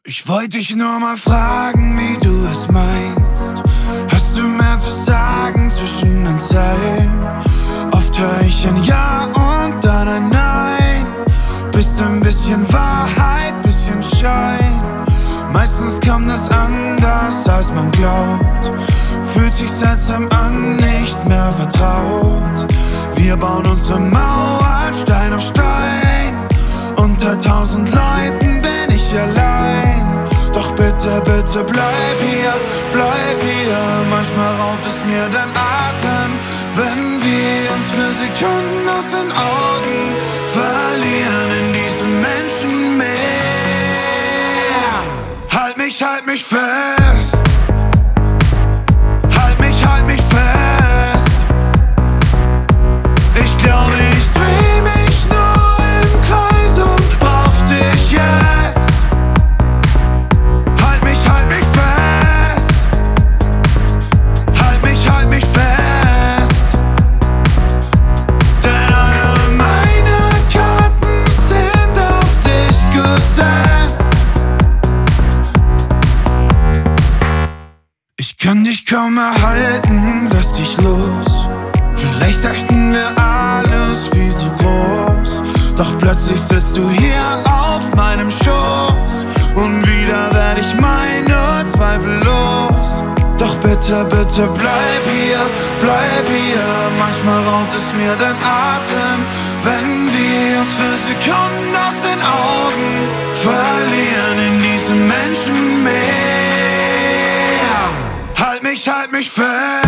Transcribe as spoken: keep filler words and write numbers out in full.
Ich wollte dich nur mal fragen, wie du es meinst. Hast du mehr zu sagen zwischen den Zeilen? Oft hör ich ein Ja und dann ein Nein. Bist ein bisschen Wahrheit, bisschen Schein. Meistens kommt es anders, als man glaubt. Fühlt sich seltsam an, nicht mehr vertraut. Wir bauen unsere Mauern Stein auf Stein. Unter tausend Leuten bin ich allein. Doch bitte, bitte bleib hier, bleib hier. Manchmal raubt es mir den Atem, wenn wir uns für Sekunden aus den Augen verlieren in diesem Menschenmeer. Halt mich, halt mich fest. Halt mich, halt mich fest. Ich glaube, ich dreh mich nur im Kreis und brauch dich jetzt. Halt mich, halt mich fest. Halt mich, halt mich fest. Denn alle meine Karten sind auf dich gesetzt. Ich kann dich kaum erhalten, lass dich los. Vielleicht dachten wir alles viel zu groß. Doch plötzlich sitzt du hier auf meinem Schoß. Und wieder werd ich meine Zweifel los. Doch bitte, bitte bleib hier, bleib hier. Manchmal raubt es mir den Atem, wenn wir uns für Sekunden aus den Augen verlieren in diesem Menschenmeer. Halt mich, halt mich fest.